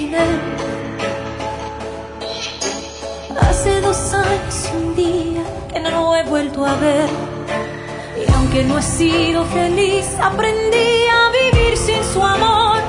olvidé. Hace 2 años y un día que no lo he vuelto a ver. Y aunque no he sido feliz, aprendí a vivir sin su amor.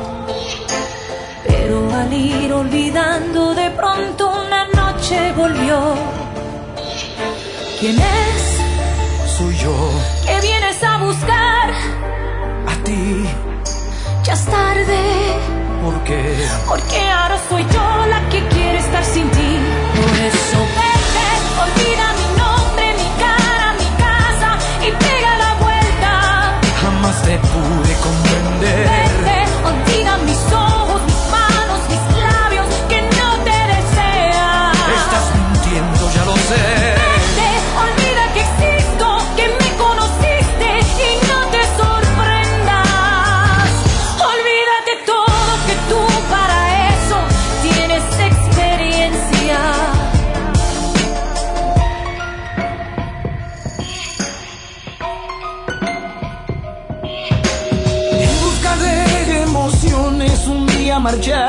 Pero al ir olvidando, de pronto una noche volvió. ¿Quién es? Soy yo. ¿Qué vienes a buscar? A ti. Ya es tarde. ¿Por qué? Porque ahora soy yo la que quiere estar sin ti. Por eso vete, olvida mi nombre, mi cara, mi casa y pega la vuelta. Jamás te pude comprender. Vete, olvida mis ojos, mis manos, mis labios que no te desean. Estás mintiendo, ya lo sé. Vete, olvida que existo, que me conociste y no te sorprendas. Olvídate todo, que tú para eso tienes experiencia. En busca de emociones un día marché,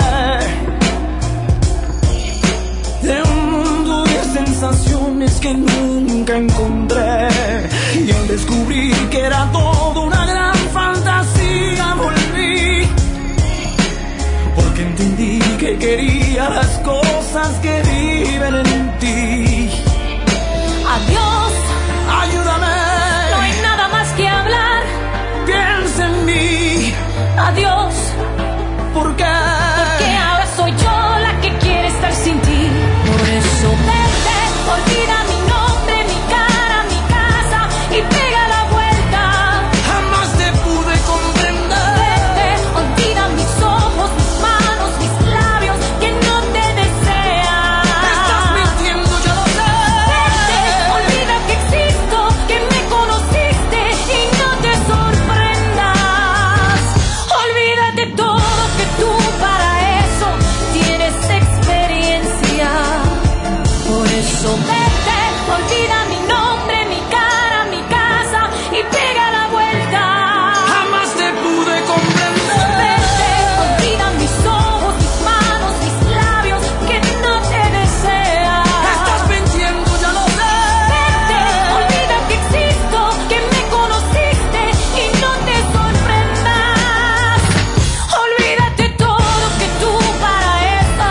de un mundo de sensaciones que nunca encontré. Y al descubrir que era todo una gran fantasía, volví. Porque entendí que quería las cosas que viven en ti. Adiós, Ayúdame, no hay nada más que hablar. piensa en mí. Adiós, Porque ahora soy yo la que quiere estar sin ti. Por eso vete, olvida mi nombre, mi cara, mi casa y pega la vuelta. jamás te pude comprender. Vete, olvida mis ojos, mis manos, mis labios que no te desean. Estás mintiendo, ya lo sé. Vete, olvida que existo, que me conociste y no te sorprendas. Olvídate todo, que tú para eso tienes experiencia. Por eso vete, olvida mi nombre, mi cara, mi casa y pega la vuelta. Jamás te pude comprender. Vete, olvida mis ojos, mis manos, mis labios que no te desean. Estás mintiendo, ya lo sé. Vete, olvida que existo, que me conociste y no te sorprendas. Olvídate todo, que tú para eso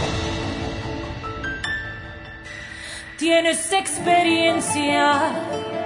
tienes experiencia.